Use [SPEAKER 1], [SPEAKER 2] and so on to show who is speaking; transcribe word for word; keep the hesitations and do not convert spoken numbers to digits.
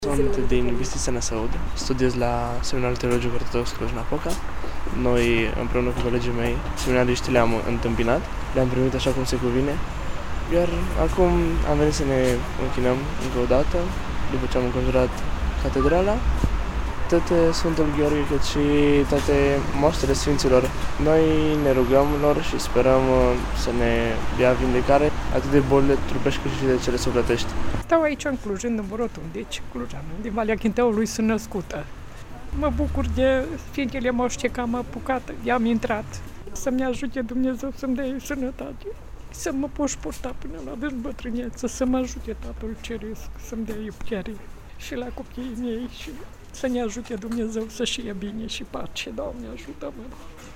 [SPEAKER 1] Sunt din Bistrița Năsăud, studiez la Seminarul Teologic Ortodox Cluj-Napoca. Noi, împreună cu colegii mei, seminariștii, le-am întâmpinat, le-am primit așa cum se cuvine, iar acum am venit să ne închinăm încă o dată, după ce am înconjurat catedrala, atât Sfântul Gheorghe cât și toate moaștele Sfinților. Noi ne rugăm lor și sperăm să ne dea vindecare atât de bolile trupești cât și de cele sufletești.
[SPEAKER 2] Stau aici în Cluj, în Dâmborodul, deci Clujană, din Valea Chinteului sunt născută. Mă bucur de Sfintele Moaște că am apucat, i-am intrat. Să-mi ajute Dumnezeu să-mi dea sănătate, să mă pot purta până la dezbătrâneță, să mă ajute Tatăl Ceresc, să-mi dea putere și la copiii mei și să ne ajute Dumnezeu să-și ia bine și pace. Doamne, ajută-mă!